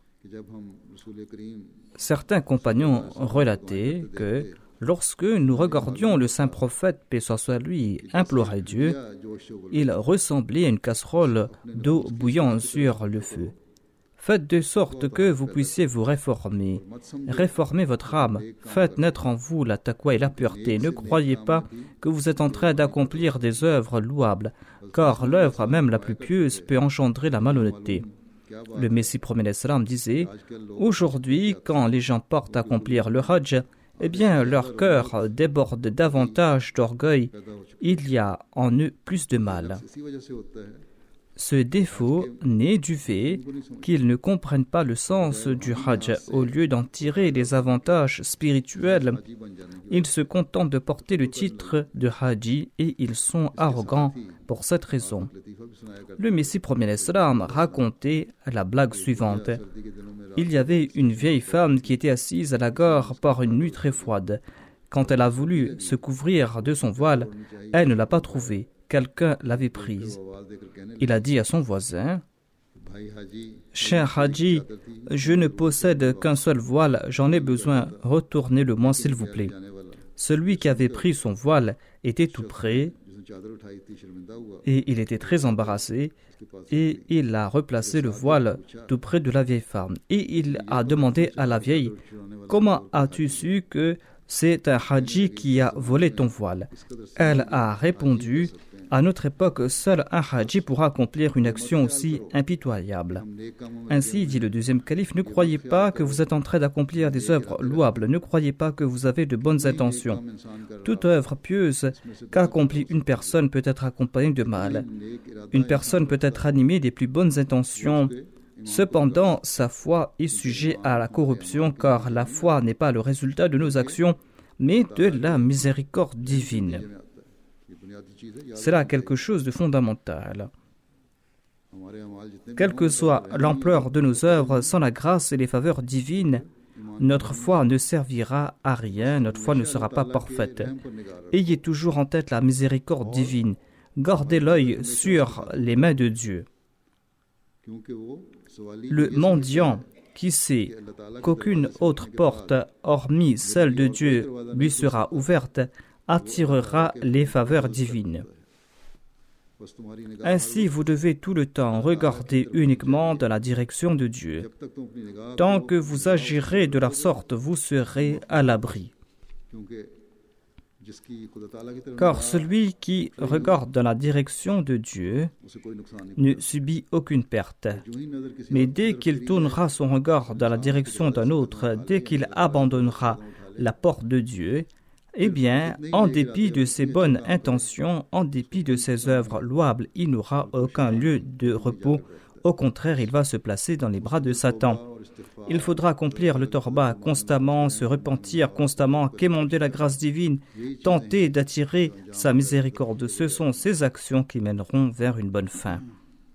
certains compagnons relataient que lorsque nous regardions le saint prophète, paix soit sur lui, implorer Dieu, il ressemblait à une casserole d'eau bouillant sur le feu. Faites de sorte que vous puissiez vous réformer. Réformez votre âme. Faites naître en vous la taqwa et la pureté. Ne croyez pas que vous êtes en train d'accomplir des œuvres louables, car l'œuvre même la plus pieuse peut engendrer la malhonnêteté. Le Messie promet l'Islam disait: aujourd'hui, quand les gens partent accomplir le Hajj, eh bien, leur cœur déborde davantage d'orgueil. Il y a en eux plus de mal. Ce défaut naît du fait qu'ils ne comprennent pas le sens du Hajj. Au lieu d'en tirer des avantages spirituels, ils se contentent de porter le titre de Haji et ils sont arrogants pour cette raison. Le Messie premier l'Islam racontait la blague suivante. Il y avait une vieille femme qui était assise à la gare par une nuit très froide. Quand elle a voulu se couvrir de son voile, elle ne l'a pas trouvé. Quelqu'un l'avait prise. Il a dit à son voisin: cher Haji, je ne possède qu'un seul voile, j'en ai besoin, retournez-le-moi s'il vous plaît. Celui qui avait pris son voile était tout près et il était très embarrassé et il a replacé le voile tout près de la vieille femme. Et il a demandé à la vieille: comment as-tu su que c'est un Haji qui a volé ton voile? Elle a répondu: à notre époque, seul un Haji pourra accomplir une action aussi impitoyable. Ainsi, dit le deuxième calife, ne croyez pas que vous êtes en train d'accomplir des œuvres louables, ne croyez pas que vous avez de bonnes intentions. Toute œuvre pieuse qu'accomplit une personne peut être accompagnée de mal. Une personne peut être animée des plus bonnes intentions. Cependant, sa foi est sujette à la corruption, car la foi n'est pas le résultat de nos actions, mais de la miséricorde divine. C'est là quelque chose de fondamental. Quelle que soit l'ampleur de nos œuvres, sans la grâce et les faveurs divines, notre foi ne servira à rien, notre foi ne sera pas parfaite. Ayez toujours en tête la miséricorde divine. Gardez l'œil sur les mains de Dieu. Le mendiant qui sait qu'aucune autre porte, hormis celle de Dieu, lui sera ouverte, attirera les faveurs divines. Ainsi, vous devez tout le temps regarder uniquement dans la direction de Dieu. Tant que vous agirez de la sorte, vous serez à l'abri. Car celui qui regarde dans la direction de Dieu ne subit aucune perte. Mais dès qu'il tournera son regard dans la direction d'un autre, dès qu'il abandonnera la porte de Dieu, eh bien, en dépit de ses bonnes intentions, en dépit de ses œuvres louables, il n'aura aucun lieu de repos. Au contraire, il va se placer dans les bras de Satan. Il faudra accomplir le tawba constamment, se repentir constamment, quémander la grâce divine, tenter d'attirer sa miséricorde. Ce sont ces actions qui mèneront vers une bonne fin.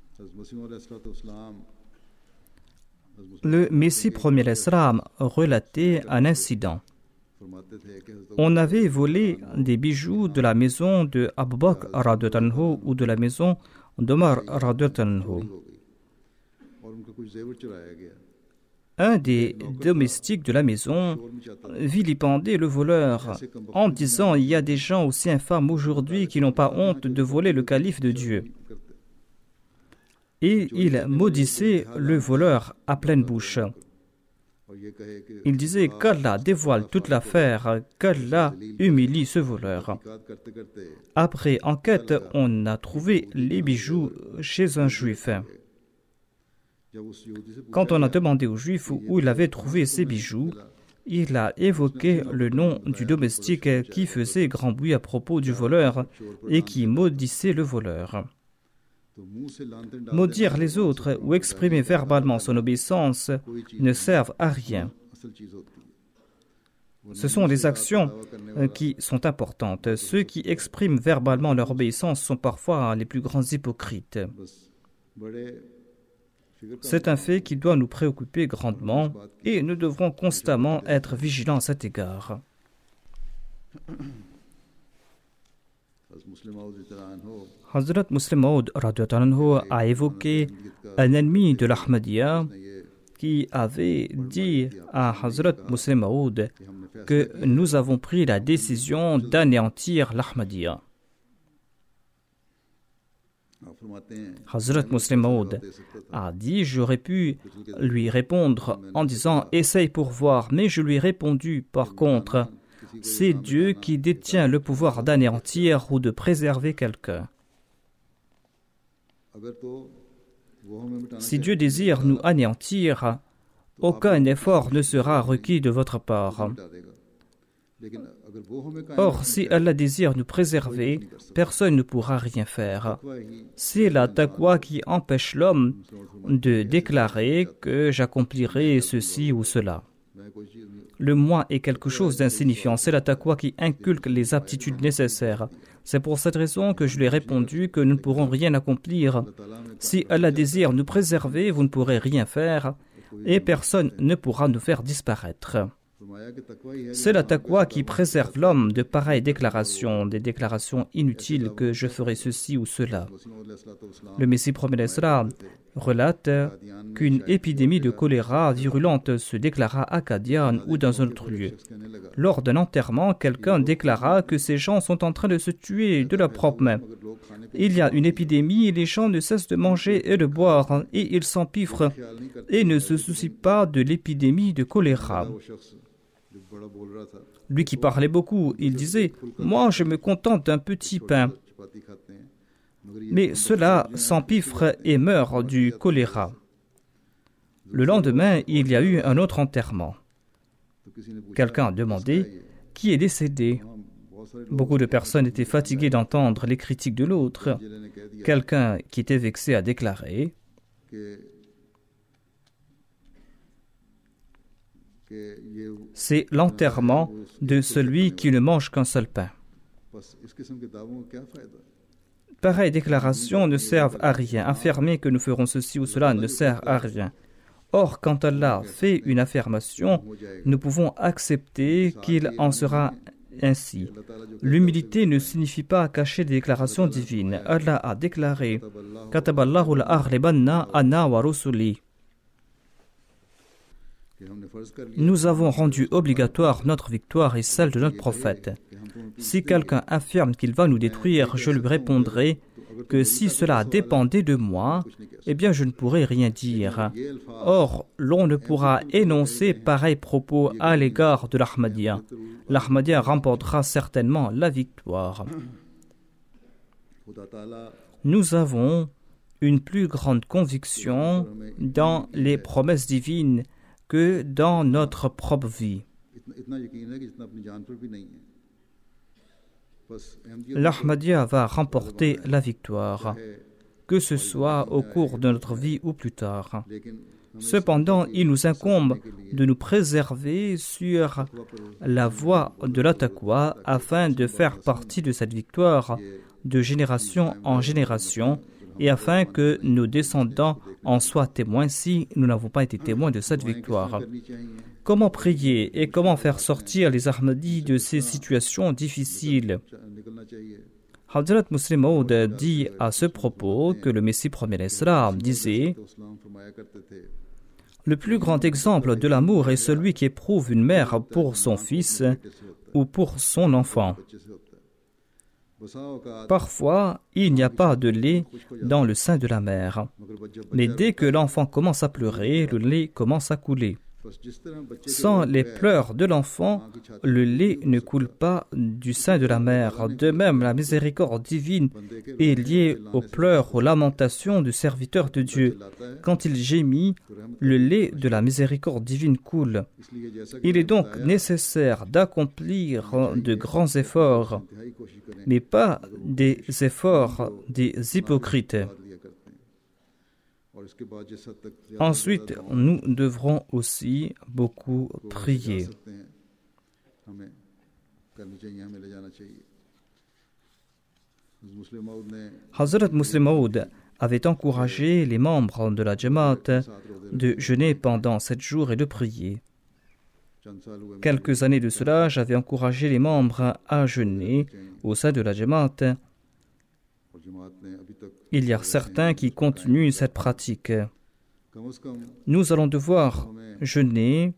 Le Messie premier l'Islam relatait un incident. On avait volé des bijoux de la maison de Abu Bakr ou de la maison d'Omar radhiyallahu anhu. और उनका कुछ जेवर चुराया गया। Un des domestiques de la maison vilipendait le voleur en disant « Il y a des gens aussi infâmes aujourd'hui qui n'ont pas honte de voler le calife de Dieu. » Et il maudissait le voleur à pleine bouche. Il disait qu'Allah dévoile toute l'affaire, qu'Allah humilie ce voleur. Après enquête, on a trouvé les bijoux chez un juif. Quand on a demandé au juif où il avait trouvé ces bijoux, il a évoqué le nom du domestique qui faisait grand bruit à propos du voleur et qui maudissait le voleur. Maudire les autres ou exprimer verbalement son obéissance ne servent à rien. Ce sont les actions qui sont importantes. Ceux qui expriment verbalement leur obéissance sont parfois les plus grands hypocrites. C'est un fait qui doit nous préoccuper grandement et nous devrons constamment être vigilants à cet égard. Hazrat Muslim Maud a évoqué un ennemi de l'Ahmadiyya qui avait dit à Hazrat Muslim Maud que nous avons pris la décision d'anéantir l'Ahmadiyya. Hazrat Muslim Maud a dit, j'aurais pu lui répondre en disant « Essaye pour voir », mais je lui ai répondu par contre « C'est Dieu qui détient le pouvoir d'anéantir ou de préserver quelqu'un. Si Dieu désire nous anéantir, aucun effort ne sera requis de votre part. Or, si Allah désire nous préserver, personne ne pourra rien faire. C'est la taqwa qui empêche l'homme de déclarer que j'accomplirai ceci ou cela. Le moi est quelque chose d'insignifiant. C'est la taqwa qui inculque les aptitudes nécessaires. C'est pour cette raison que je lui ai répondu que nous ne pourrons rien accomplir. Si Allah désire nous préserver, vous ne pourrez rien faire et personne ne pourra nous faire disparaître. C'est la taqwa qui préserve l'homme de pareilles déclarations, des déclarations inutiles que je ferai ceci ou cela. Le Messie promet l'Islam relate qu'une épidémie de choléra virulente se déclara à Qadian ou dans un autre lieu. Lors d'un enterrement, quelqu'un déclara que ces gens sont en train de se tuer de leurs propres mains. Il y a une épidémie et les gens ne cessent de manger et de boire et ils s'empiffrent et ne se soucient pas de l'épidémie de choléra. Lui qui parlait beaucoup, il disait « Moi, je me contente d'un petit pain. » Mais ceux-là s'empiffrent et meurent du choléra. Le lendemain, il y a eu un autre enterrement. Quelqu'un a demandé « Qui est décédé ?» Beaucoup de personnes étaient fatiguées d'entendre les critiques de l'autre. Quelqu'un qui était vexé a déclaré « C'est l'enterrement de celui qui ne mange qu'un seul pain. » Pareilles déclarations ne servent à rien. Affirmer que nous ferons ceci ou cela ne sert à rien. Or, quand Allah fait une affirmation, nous pouvons accepter qu'il en sera ainsi. L'humilité ne signifie pas cacher des déclarations divines. Allah a déclaré « Kataballahu la-aghlibanna ana wa rusuli » Nous avons rendu obligatoire notre victoire et celle de notre prophète. Si quelqu'un affirme qu'il va nous détruire, je lui répondrai que si cela dépendait de moi, eh bien je ne pourrais rien dire. Or, l'on ne pourra énoncer pareils propos à l'égard de l'Ahmadiyya. L'Ahmadiyya remportera certainement la victoire. Nous avons une plus grande conviction dans les promesses divines que dans notre propre vie. L'Ahmadiyya va remporter la victoire, que ce soit au cours de notre vie ou plus tard. Cependant, il nous incombe de nous préserver sur la voie de la taqwa afin de faire partie de cette victoire de génération en génération et afin que nos descendants en soient témoins si nous n'avons pas été témoins de cette victoire. Comment prier et comment faire sortir les Ahmadis de ces situations difficiles? Hazrat Muslim Maud dit à ce propos que le Messie premier l'Islam disait: le plus grand exemple de l'amour est celui qui éprouve une mère pour son fils ou pour son enfant. Parfois, il n'y a pas de lait dans le sein de la mère, mais dès que l'enfant commence à pleurer, le lait commence à couler. Sans les pleurs de l'enfant, le lait ne coule pas du sein de la mère. De même, la miséricorde divine est liée aux pleurs, aux lamentations du serviteur de Dieu. Quand il gémit, le lait de la miséricorde divine coule. Il est donc nécessaire d'accomplir de grands efforts, mais pas des efforts des hypocrites. Ensuite, nous devrons aussi beaucoup prier. Hazrat Muslim Maud avait encouragé les membres de la Jamaat de jeûner pendant 7 jours et de prier. Quelques années de cela, j'avais encouragé les membres à jeûner au sein de la Jamaat. Il y a certains qui continuent cette pratique. Nous allons devoir jeûner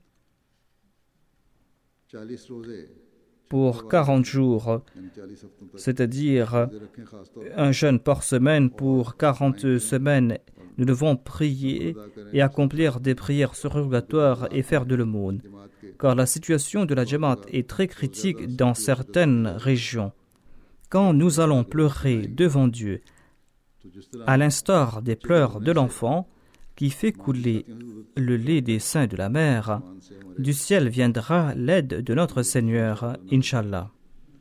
pour 40 jours, c'est-à-dire un jeûne par semaine pour 40 semaines. Nous devons prier et accomplir des prières surrogatoires et faire de l'aumône, car la situation de la Jamaat est très critique dans certaines régions. Quand nous allons pleurer devant Dieu, à l'instar des pleurs de l'enfant qui fait couler le lait des seins de la mère, du ciel viendra l'aide de notre Seigneur, Inch'Allah.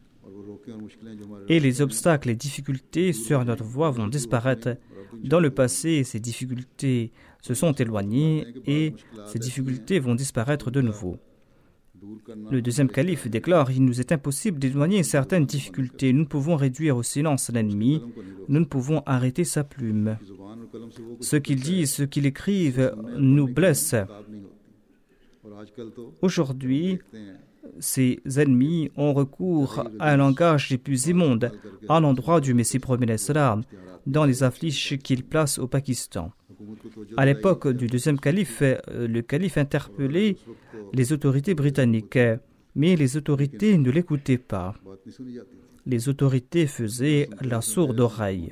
Et les obstacles et difficultés sur notre voie vont disparaître. Dans le passé, ces difficultés se sont éloignées et ces difficultés vont disparaître de nouveau. Le deuxième calife déclare: il nous est impossible d'éloigner certaines difficultés. Nous ne pouvons réduire au silence l'ennemi. Nous ne pouvons arrêter sa plume. Ce qu'ils disent, ce qu'ils écrivent nous blesse. Aujourd'hui, ces ennemis ont recours à un langage les plus immondes à l'endroit du Messie premier l'Islam dans les affiches qu'ils placent au Pakistan. À l'époque du deuxième calife, le calife interpellait les autorités britanniques, mais les autorités ne l'écoutaient pas. Les autorités faisaient la sourde oreille.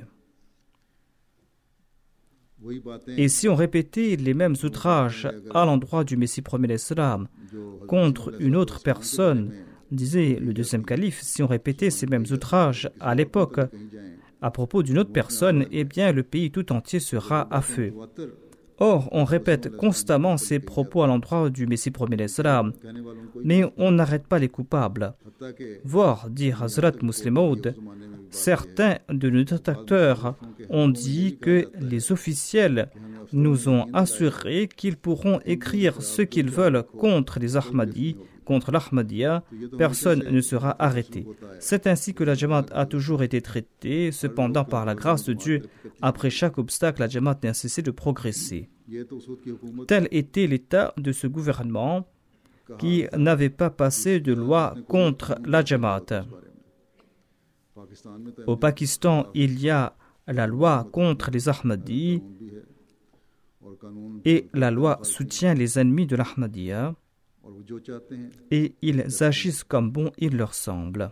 Et si on répétait les mêmes outrages à l'endroit du Messie premier l'Islam contre une autre personne, disait le deuxième calife, si on répétait ces mêmes outrages à l'époque à propos d'une autre personne, eh bien le pays tout entier sera à feu. Or, on répète constamment ces propos à l'endroit du Messie premier l'Islam, mais on n'arrête pas les coupables. Voire, dit Hazrat Muslim Maud, certains de nos détracteurs ont dit que les officiels nous ont assuré qu'ils pourront écrire ce qu'ils veulent contre les Ahmadis, contre l'Ahmadiyya, personne ne sera arrêté. C'est ainsi que la Jamaat a toujours été traitée. Cependant, par la grâce de Dieu, après chaque obstacle, la Jamaat n'a cessé de progresser. Tel était l'état de ce gouvernement qui n'avait pas passé de loi contre la Jamaat. Au Pakistan, il y a la loi contre les Ahmadis et la loi soutient les ennemis de l'Ahmadiyya. Et ils agissent comme bon il leur semble.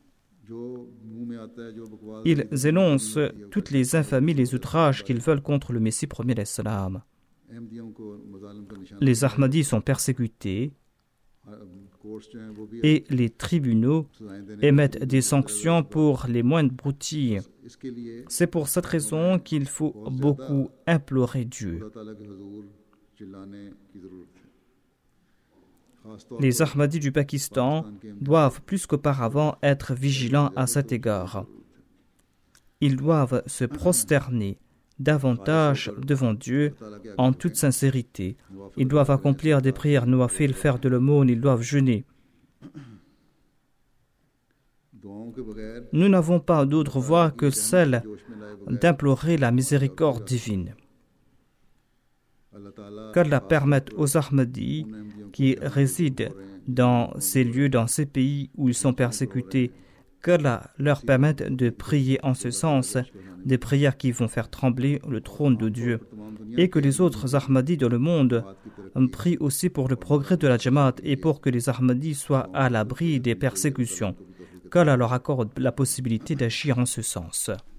Ils énoncent toutes les infamies, les outrages qu'ils veulent contre le Messie premier l'Islam. Les Ahmadis sont persécutés et les tribunaux émettent des sanctions pour les moindres broutilles. C'est pour cette raison qu'il faut beaucoup implorer Dieu. Les Ahmadis du Pakistan doivent plus qu'auparavant être vigilants à cet égard. Ils doivent se prosterner davantage devant Dieu en toute sincérité. Ils doivent accomplir des prières nawafil, faire de l'aumône, ils doivent jeûner. Nous n'avons pas d'autre voie que celle d'implorer la miséricorde divine. Qu'Allah permette aux Ahmadis qui résident dans ces lieux, dans ces pays où ils sont persécutés, qu'Allah leur permette de prier en ce sens, des prières qui vont faire trembler le trône de Dieu, et que les autres Ahmadis dans le monde prient aussi pour le progrès de la Jamaat et pour que les Ahmadis soient à l'abri des persécutions, qu'Allah leur accorde la possibilité d'agir en ce sens.